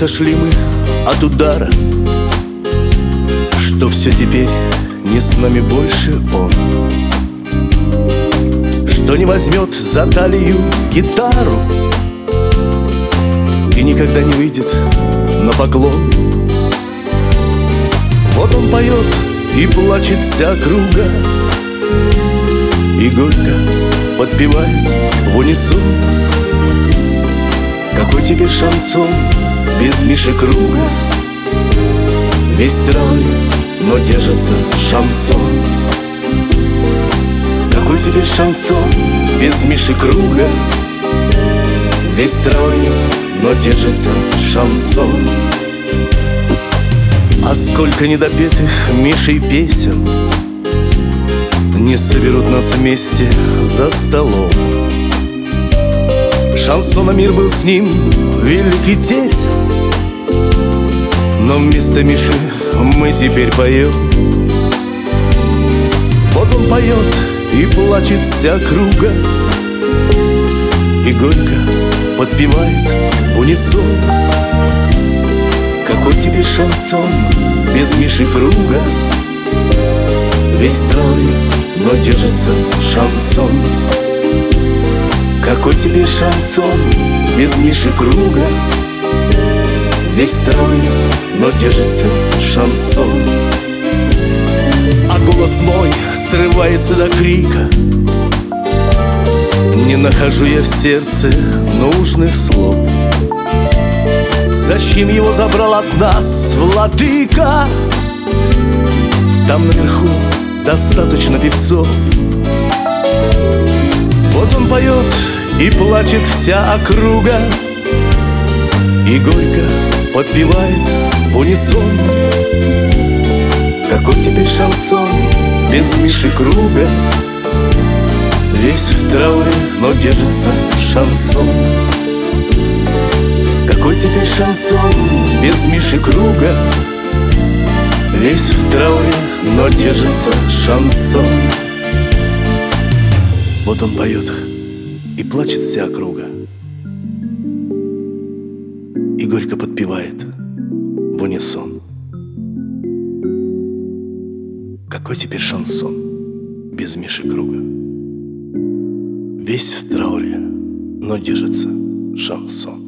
отошли мы от удара, что все теперь не с нами больше он, что не возьмет за талию гитару и никогда не выйдет на поклон. Вот он поет и плачет вся округа, и горько подпевает в унисон. Какой теперь шансон без Миши Круга? Весь травы, но держится шансон. Какой теперь шансон без Миши Круга? Весь травы, но держится шансон. А сколько недопетых Мишей песен не соберут нас вместе за столом. Шансона мир был с ним великий тесен, но вместо Миши мы теперь поем. Вот он поет и плачет вся округа, и горько подпевает в унисон. Какой теперь шансон без Миши Круга? Весь травы, но держится шансон. Какой теперь шансон без Миши Круга? Весь травы, но держится шансон. А голос мой срывается до крика, не нахожу я в сердце нужных слов. Зачем его забрал от нас владыка? Там наверху достаточно певцов. Вот он поет и плачет вся округа, и горько подпевает в унисон. Какой теперь шансон без Миши Круга? Весь в трауре, но держится шансон. Какой теперь шансон без Миши Круга? Весь в трауре, но держится шансон. Вот он поет и плачет вся округа, и горько подпевает в унисон. Какой теперь шансон без Миши Круга? Весь в трауре, но держится шансон.